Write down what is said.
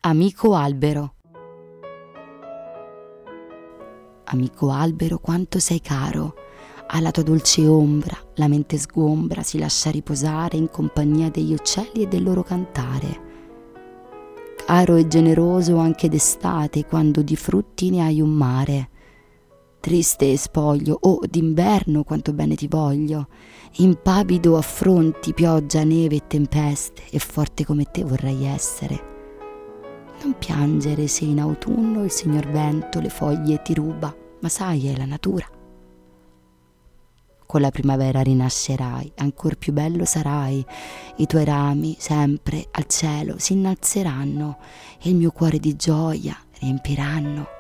Amico albero. Amico albero, quanto sei caro, alla tua dolce ombra la mente sgombra, si lascia riposare in compagnia degli uccelli e del loro cantare. Caro e generoso anche d'estate, quando di frutti ne hai un mare. Triste e spoglio, oh d'inverno quanto bene ti voglio, impavido affronti pioggia, neve e tempeste, e forte come te vorrei essere. Non piangere se in autunno il signor vento le foglie ti ruba, ma sai, è la natura. Con la primavera rinascerai, ancor più bello sarai, i tuoi rami sempre al cielo si innalzeranno e il mio cuore di gioia riempiranno.